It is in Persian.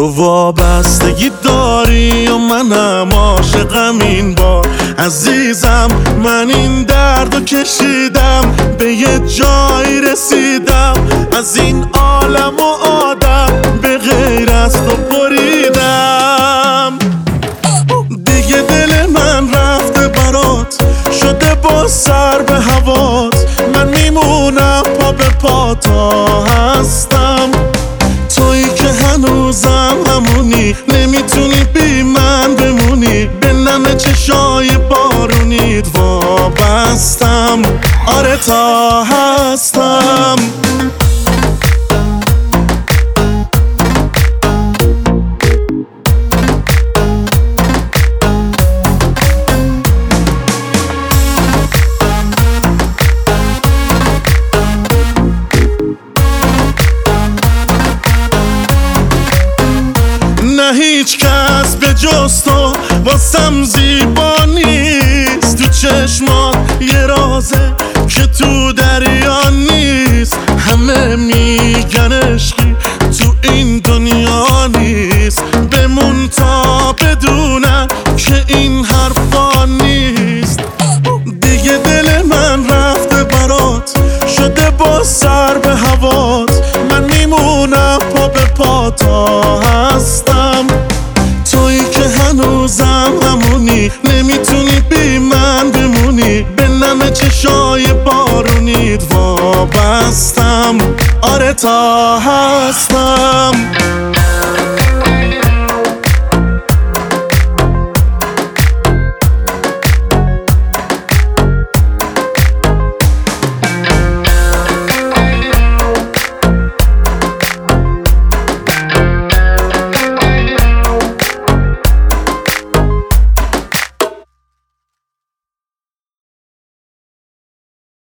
تو وابستگی داری و منم عاشقم این بار. عزیزم من این دردو کشیدم، به یه جایی رسیدم، از این عالم و آدم به غیر از تو بریدم. دیگه دل من رفته برات، شده با سر به هوات، من میمونم پا به پا تا هستم. تویی که هنوزم همونی، نمیتونی بی من بمونی، به نم چشای بارونیت وابستم. آره تا هستم. نه هیچ کس به جز تو واسم زیبا نیست، تو چشمات یه رازه که تو دریا نیست. همه میگن عشقی تو این دنیا نیست، بمون تا بدونن که این حرفا نیست. دیگه دل من رفته برات، شده با سر به هوات، من میمونم پا به پا تا هستم. تویی که هنوزم همونی، نمیتونی بی من بمونی، به نم چشای بارونیت وابستم. آره تا هستم.